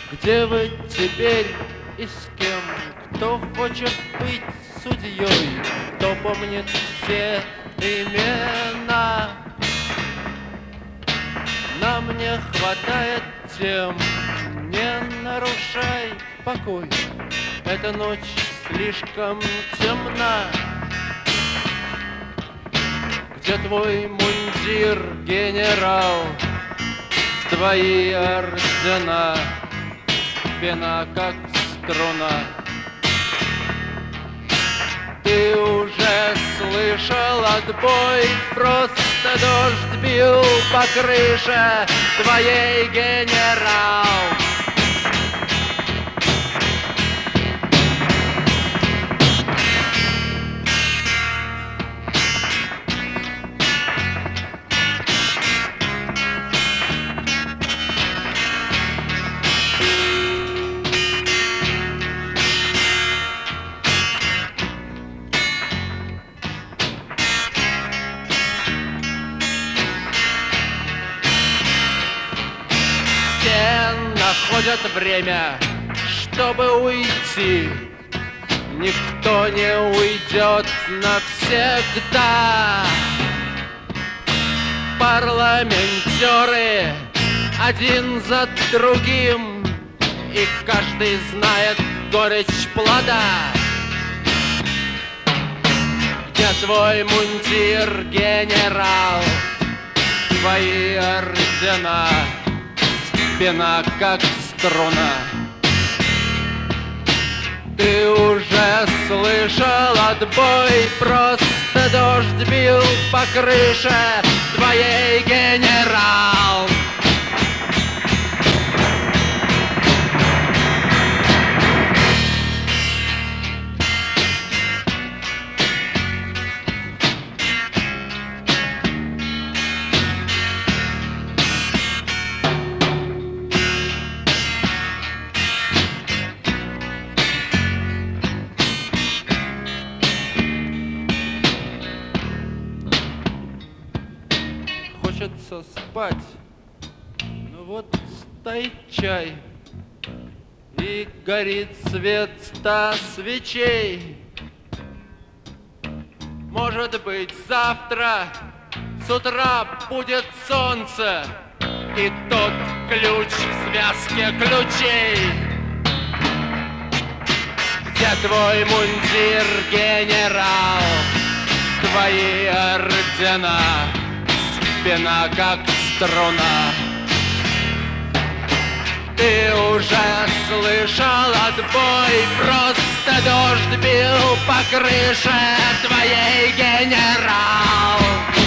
Где вы теперь и с кем? Кто хочет быть судьей? Кто помнит все имена? Нам не хватает тем. Не нарушай покой. Эта ночь слишком темна. Где твой мундир, генерал? Твои ордена? Спина как струна. Ты уже слышал отбой, просто дождь бил по крыше твоей, генерал. Находят время, чтобы уйти. Никто не уйдет навсегда. Парламентеры один за другим, и каждый знает горечь плода. Где твой мундир, генерал? Твои ордена? Спина как струна. Ты уже слышал отбой, просто дождь бил по крыше твоей, генерал. Хочется спать, ну вот стоит чай, и горит свет 100 свечей. Может быть, завтра с утра будет солнце, и тот ключ в связке ключей. Где твой мундир, генерал? Твои ордена? Спина как струна. Ты уже слышал отбой, просто дождь бил по крыше твоей, генерал.